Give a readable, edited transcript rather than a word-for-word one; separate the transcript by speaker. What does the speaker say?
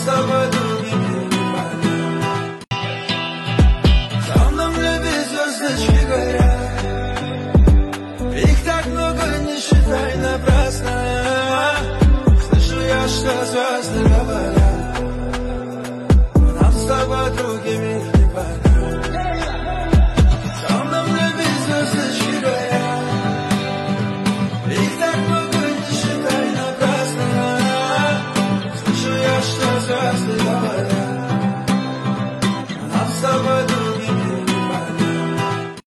Speaker 1: тобой другими не понять. Там небе звездочки горят, их так много, не считай напрасно. Слышу я, что звезды говорят, нам с тобой другими не понять. Там небе звездочки горят, их так много, не считай напрасно. Слышу я, что звезды говорят.